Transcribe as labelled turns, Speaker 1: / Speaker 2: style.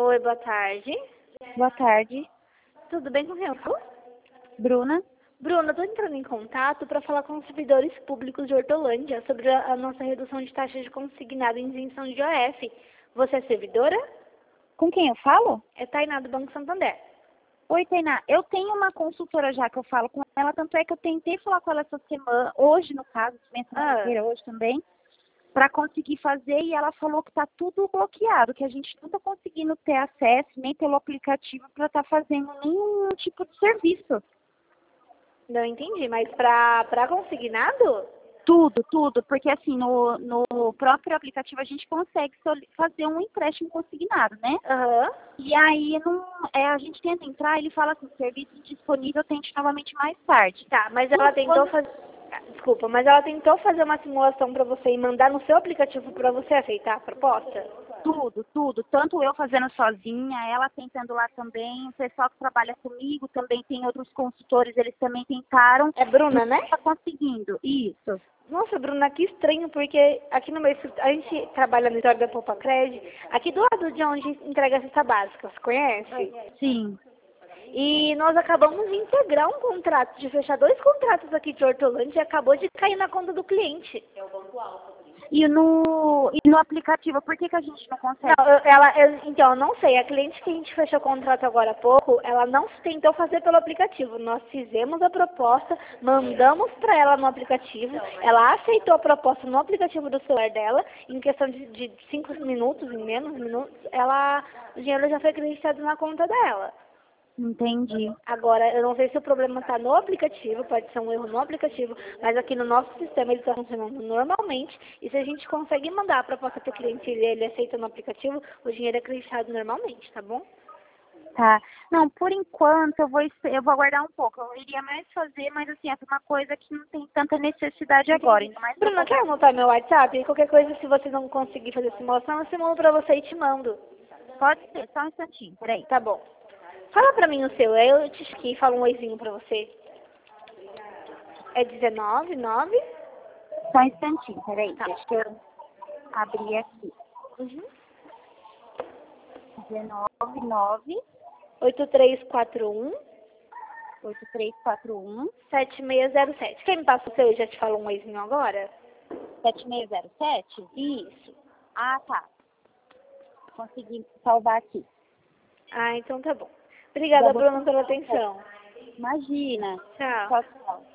Speaker 1: Oi, boa tarde.
Speaker 2: Boa tarde,
Speaker 1: Tudo bem com quem eu falo?
Speaker 2: Bruna.
Speaker 1: Bruna, estou entrando em contato para falar com os servidores públicos de Hortolândia sobre a nossa redução de taxa de consignado em isenção de IOF. Você é servidora?
Speaker 2: Com quem eu falo?
Speaker 1: É Tainá do Banco Santander.
Speaker 2: Oi, Tainá. Eu tenho uma consultora já que eu falo com ela, tanto é que eu tentei falar com ela essa semana, hoje no caso, segunda-feira, hoje também, para conseguir fazer e ela falou que está tudo bloqueado, que a gente não está conseguindo ter acesso nem pelo aplicativo para estar fazendo nenhum tipo de serviço.
Speaker 1: Não entendi, mas para consignado?
Speaker 2: Tudo, porque assim, no próprio aplicativo a gente consegue fazer um empréstimo consignado, né?
Speaker 1: Aham.
Speaker 2: E aí a gente tenta entrar, ele fala assim, serviço disponível, tente novamente mais tarde.
Speaker 1: Tá, mas ela tentou fazer... Desculpa, mas ela tentou fazer uma simulação para você e mandar no seu aplicativo para você aceitar a proposta?
Speaker 2: Tudo. Tanto eu fazendo sozinha, ela tentando lá também, o pessoal que trabalha comigo também tem outros consultores, eles também tentaram.
Speaker 1: É Bruna,
Speaker 2: Não
Speaker 1: né?
Speaker 2: está conseguindo. Isso.
Speaker 1: Nossa, Bruna, que estranho, porque aqui no meu a gente trabalha no escritório da Poupa Cred, aqui do lado de onde entrega a cesta básica, você conhece?
Speaker 2: Sim.
Speaker 1: E nós acabamos de integrar um contrato, de fechar 2 contratos aqui de Hortolândia e acabou de cair na conta do cliente.
Speaker 2: E no aplicativo, por que a gente não consegue?
Speaker 1: Não, então, eu não sei, a cliente que a gente fechou o contrato agora há pouco, ela não tentou fazer pelo aplicativo. Nós fizemos a proposta, mandamos para ela no aplicativo, ela aceitou a proposta no aplicativo do celular dela, em questão de 5 minutos, em menos minutos, o dinheiro já foi acreditado na conta dela.
Speaker 2: Entendi.
Speaker 1: Agora, eu não sei se o problema está no aplicativo, pode ser um erro no aplicativo, mas aqui no nosso sistema ele está funcionando normalmente. E se a gente consegue mandar a proposta para o cliente e ele aceita no aplicativo, o dinheiro é acreditado normalmente, tá bom?
Speaker 2: Tá. Não, por enquanto eu vou aguardar um pouco. Eu iria mais fazer, mas assim, é uma coisa que não tem tanta necessidade agora. Ainda mais
Speaker 1: Bruna, quer anotar meu WhatsApp? E qualquer coisa, se você não conseguir fazer simulação, eu simulo para você e te mando.
Speaker 2: Pode ser, só um instantinho, peraí.
Speaker 1: Tá bom. Fala pra mim o seu, aí eu te esqui e falo um oizinho pra você. É 19,9?
Speaker 2: Só um instantinho, peraí.
Speaker 1: Tá.
Speaker 2: Deixa eu abrir aqui.
Speaker 1: Uhum.
Speaker 2: 199
Speaker 1: 8341
Speaker 2: 8341
Speaker 1: 7607. Quem me passa o seu e já te falou um oizinho agora?
Speaker 2: 7607?
Speaker 1: Isso.
Speaker 2: Ah, tá. Consegui salvar aqui.
Speaker 1: Ah, então tá bom. Obrigada, Bruna, pela atenção.
Speaker 2: Imagina.
Speaker 1: Tchau.
Speaker 2: Tchau, tchau.